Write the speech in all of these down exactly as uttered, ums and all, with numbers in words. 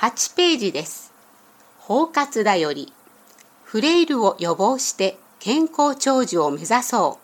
はちページです。包括だより、フレイルを予防して健康長寿を目指そう。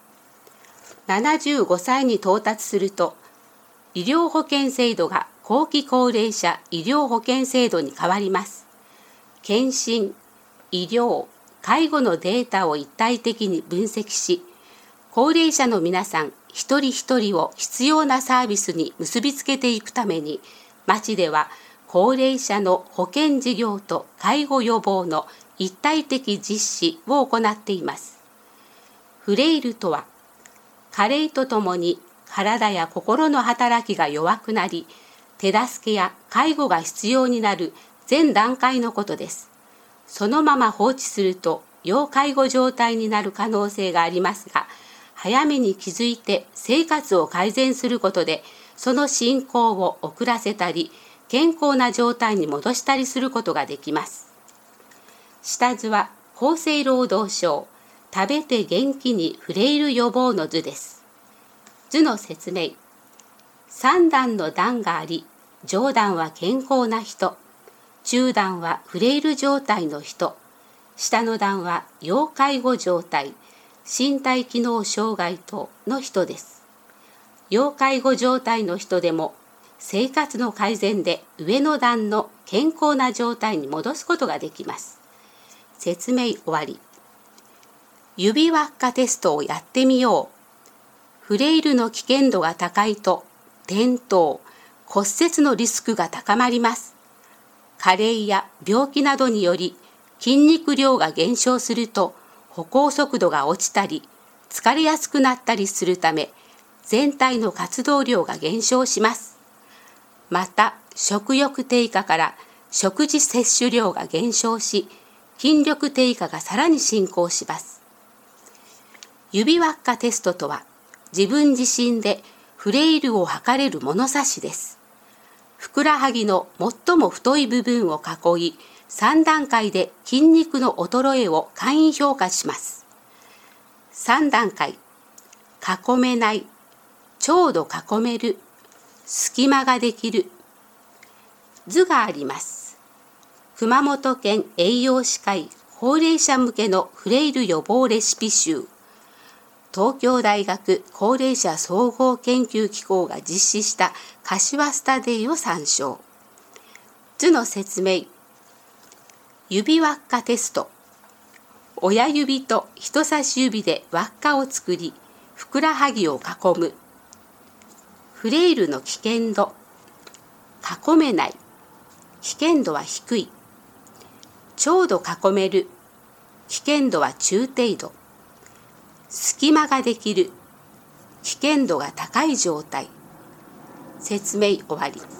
ななじゅうごさいに到達すると、医療保険制度が後期高齢者医療保険制度に変わります。検診、医療、介護のデータを一体的に分析し、高齢者の皆さん一人一人を必要なサービスに結びつけていくために、町では高齢者の保険事業と介護予防の一体的実施を行っています。フレイルとは、加齢とともに体や心の働きが弱くなり、手助けや介護が必要になる全段階のことです。そのまま放置すると要介護状態になる可能性がありますが、早めに気づいて生活を改善することで、その進行を遅らせたり、健康な状態に戻したりすることができます。下図は厚生労働省食べて元気にフレイル予防の図です。図の説明。さん段の段があり、上段は健康な人、中段はフレイル状態の人、下の段は要介護状態、身体機能障害等の人です。要介護状態の人でも生活の改善で上の段の健康な状態に戻すことができます。説明終わり。指輪っかテストをやってみよう。フレイルの危険度が高いと転倒、骨折のリスクが高まります。加齢や病気などにより筋肉量が減少すると歩行速度が落ちたり疲れやすくなったりするため、全体の活動量が減少します。また食欲低下から食事摂取量が減少し、筋力低下がさらに進行します。指輪っかテストとは、自分自身でフレイルを測れる物差しです。ふくらはぎの最も太い部分を囲い、さん段階で筋肉の衰えを簡易評価します。さん段階、囲めない、ちょうど囲める、隙間ができる。図があります。熊本県栄養士会高齢者向けのフレイル予防レシピ集、東京大学高齢者総合研究機構が実施した柏スタディを参照。図の説明。指輪っかテスト。親指と人差し指で輪っかを作り、ふくらはぎを囲む。フレイルの危険度。囲めない。危険度は低い。ちょうど囲める。危険度は中程度。隙間ができる。危険度が高い状態。説明終わり。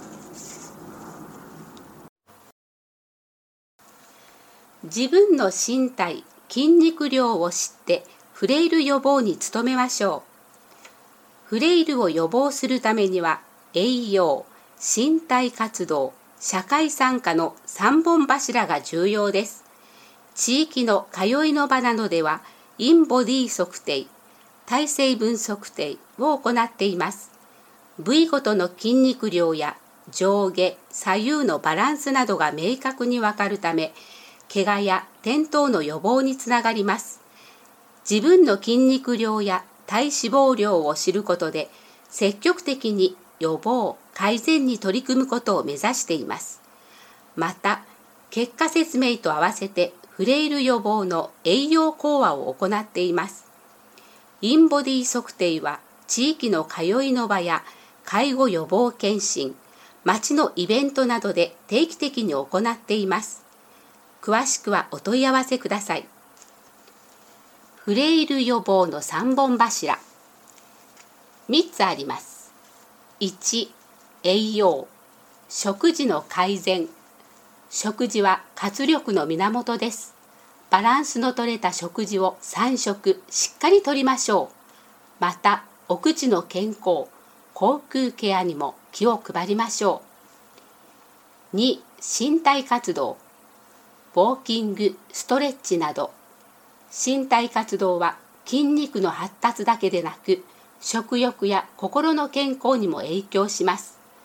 自分の身体、筋肉量を知ってフレイル予防に努めましょう。フレイルを予防するためには、栄養、身体活動、社会参加のさんぼん柱が重要です。地域の通いの場などでは、インボディ測定、体成分測定を行っています。部位ごとの筋肉量や上下、左右のバランスなどが明確にわかるため、怪我や転倒の予防につながります。自分の筋肉量や体脂肪量を知ることで、積極的に予防、改善に取り組むことを目指しています。また、結果説明と合わせてフレイル予防の栄養講話を行っています。インボディ測定は地域の通いの場や介護予防検診、町のイベントなどで定期的に行っています。詳しくはお問い合わせください。フレイル予防のさんぼん柱。みっつあります。いち、栄養。食事の改善。食事は活力の源です。バランスの取れた食事をさん食しっかりとりましょう。また、お口の健康、口腔ケアにも気を配りましょう。に、身体活動。ウォーキング、ストレッチなど。身体活動は筋肉の発達だけでなく、食欲や心の健康にも影響します。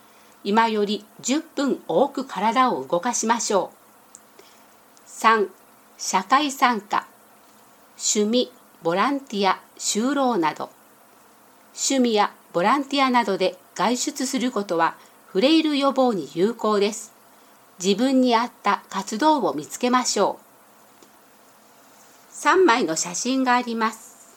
今よりじゅっぷん多く体を動かしましょう。さん、社会参加、趣味、ボランティア、就労など。趣味やボランティアなどで外出することはフレイル予防に有効です。自分に合った活動を見つけましょう。さんまいの写真があります。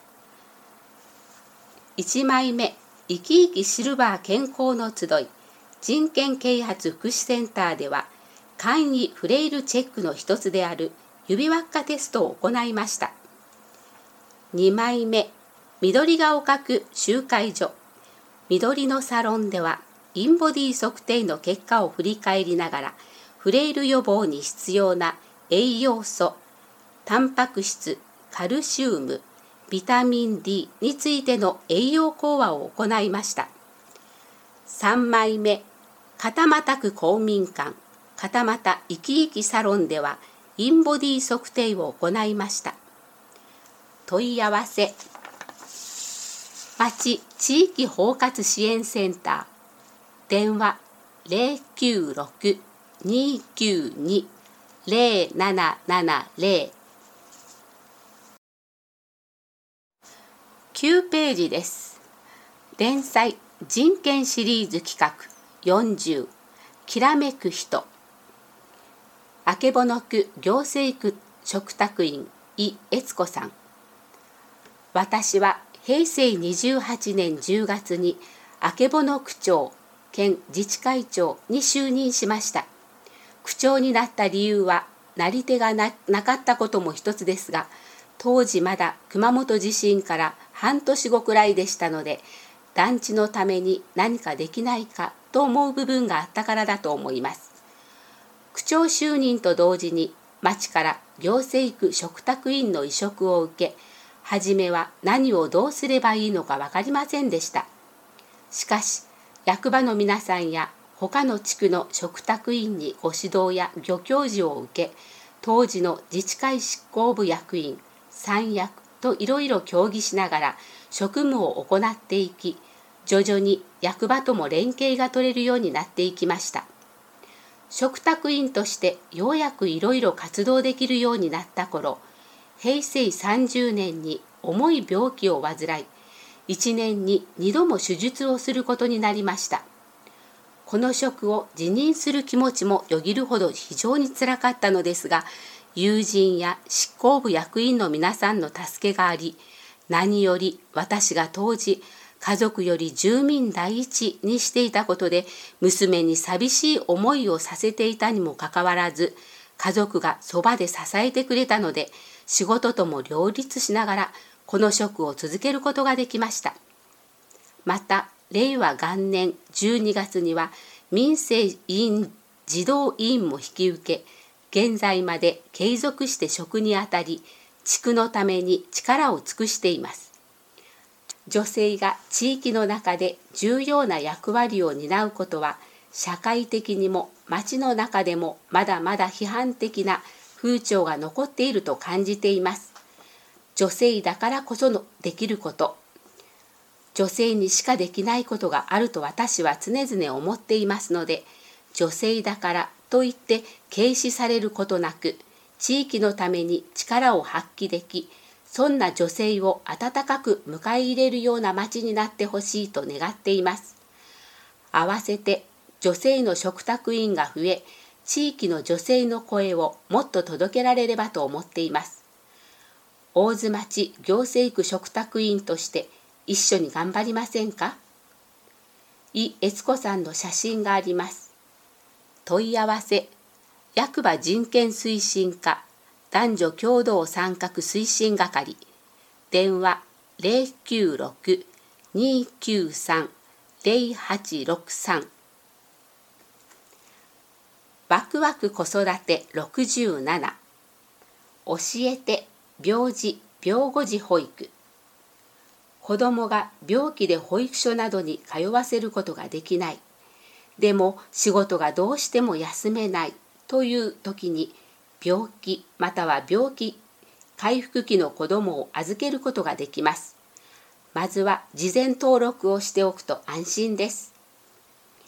いちまいめ、いきいきシルバー健康の集い、人権啓発福祉センターでは、簡易フレイルチェックの一つである指輪っかテストを行いました。にまいめ、緑が丘区集会所、緑のサロンでは、インボディ測定の結果を振り返りながら、フレイル予防に必要な栄養素、タンパク質、カルシウム、ビタミン ディー についての栄養講話を行いました。さんまいめ、片俣区公民館、片俣いきいきサロンでは、インボディ測定を行いました。問い合わせ、町地域包括支援センター、電話ゼロきゅうろく にーきゅうに ゼロななななゼロ。きゅうページです。連載人権シリーズ企画よんじゅう、きらめく人。あけぼの区行政区嘱託員井悦子さん。私はへいせいにじゅうはちねんじゅうがつにあけぼの区長兼自治会長に就任しました。区長になった理由はなり手が な, なかったことも一つですが、当時まだ熊本地震から半年後くらいでしたので、団地のために何かできないかと思う部分があったからだと思います。区長就任と同時に町から行政区嘱託員の委嘱を受け、はじめは何をどうすればいいのか分かりませんでした。しかし役場の皆さんや他の地区の嘱託員にご指導やご教示を受け、当時の自治会執行部役員三役といろいろ協議しながら職務を行っていき、徐々に役場とも連携が取れるようになっていきました。嘱託員としてようやくいろいろ活動できるようになった頃、へいせいさんじゅうねんに重い病気を患い、いちねんににども手術をすることになりました。この職を辞任する気持ちもよぎるほど非常につらかったのですが、友人や執行部役員の皆さんの助けがあり、何より私が当時家族より住民第一にしていたことで、娘に寂しい思いをさせていたにもかかわらず、家族がそばで支えてくれたので、仕事とも両立しながらこの職を続けることができました。またれいわがんねんじゅうにがつには民生委員児童委員も引き受け、現在まで継続して職にあたり、地区のために力を尽くしています。女性が地域の中で重要な役割を担うことは、社会的にも町の中でもまだまだ批判的な風潮が残っていると感じています。女性だからこそのできること、女性にしかできないことがあると私は常々思っていますので、女性だからといって軽視されることなく、地域のために力を発揮でき、そんな女性を温かく迎え入れるような町になってほしいと願っています。合わせて女性の嘱託員が増え、地域の女性の声をもっと届けられればと思っています。大津町行政区嘱託員として一緒に頑張りませんか？井悦子さんの写真があります。問い合わせ、役場人権推進課男女共同参画推進係、電話ゼロきゅうろく にーきゅうさん ゼロはちろくさん。ワクワク子育てろくじゅうなな、教えて病児・病後児保育。子どもが病気で保育所などに通わせることができない。でも仕事がどうしても休めないという時に、病気または病気回復期の子どもを預けることができます。まずは事前登録をしておくと安心です。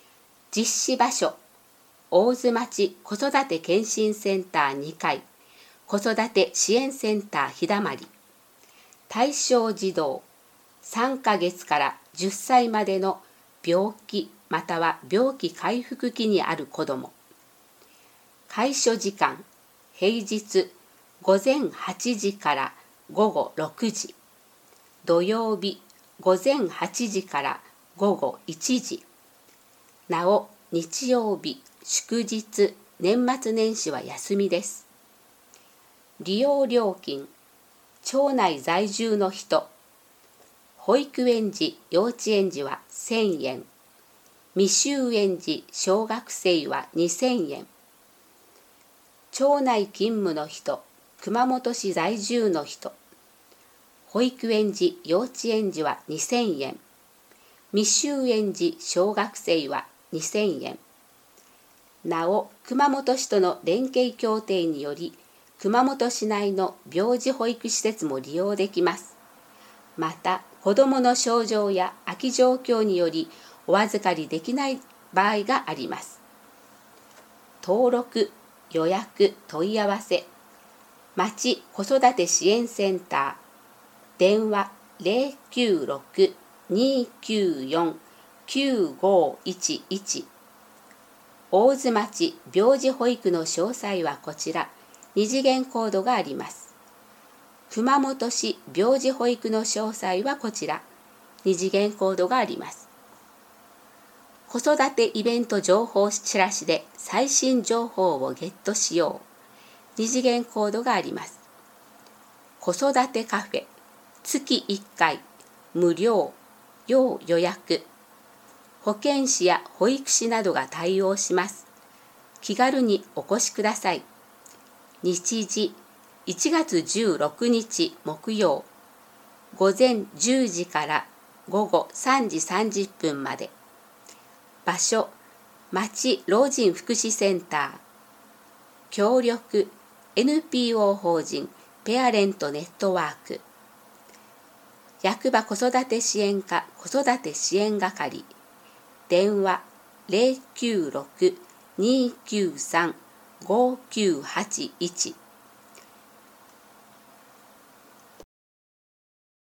実施場所、大津町子育て健診センターにかい、子育て支援センターひだまり。対象児童、さんかげつからじゅっさいまでの病気または病気回復期にある子ども。開所時間、平日午前はちじから午後ろくじ、土曜日午前はちじから午後いちじ。なお日曜日、祝日、年末年始は休みです。利用料金、町内在住の人、保育園児、幼稚園児はせんえん、未就園児、小学生はにせんえん。町内勤務の人、熊本市在住の人、保育園児、幼稚園児はにせんえん、未就園児、小学生はにせんえん。なお、熊本市との連携協定により、熊本市内の病児保育施設も利用できます。また、子どもの症状や空き状況によりお預かりできない場合があります。登録、予約、問い合わせ、町子育て支援センター、電話 ゼロきゅうろく にーきゅうよん きゅうごいちいち。大津町病児保育の詳細はこちら、二次元コードがあります。熊本市病児保育の詳細はこちら、二次元コードがあります。子育てイベント情報チラシで最新情報をゲットしよう。二次元コードがあります。子育てカフェ、月いっかい、無料、要予約。保健師や保育士などが対応します。気軽にお越しください。日時、いちがつじゅうろくにち木曜、午前じゅうじから午後さんじさんじゅっぷんまで。場所、町老人福祉センター。協力、エヌピーオー 法人ペアレントネットワーク。役場子育て支援課子育て支援係。電話 ゼロきゅうろく にーきゅうさん ごきゅうはちいち。